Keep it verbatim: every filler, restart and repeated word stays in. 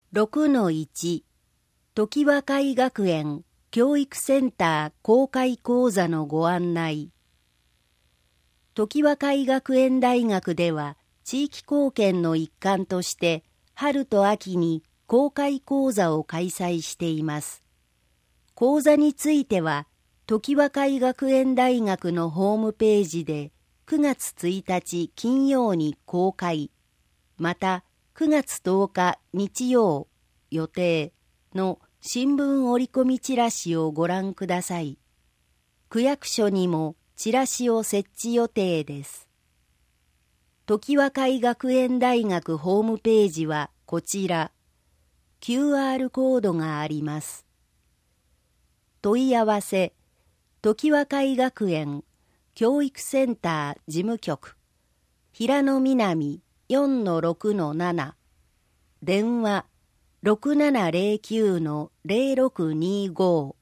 ろくのいち 常盤会学園教育センター公開講座のご案内。常盤会学園大学では地域貢献の一環として春と秋に公開講座を開催しています。講座については常盤会学園大学のホームページでくがつついたち金曜に公開、またくがつとおか日曜予定の新聞折り込みチラシをご覧ください。区役所にもチラシを設置予定です。常盤会学園大学ホームページはこちら、キューアール コードがあります。問い合わせ、常盤会学園教育センター事務局、平野南 よんのろくのなな、電話 ろくななゼロきゅうのゼロろくにご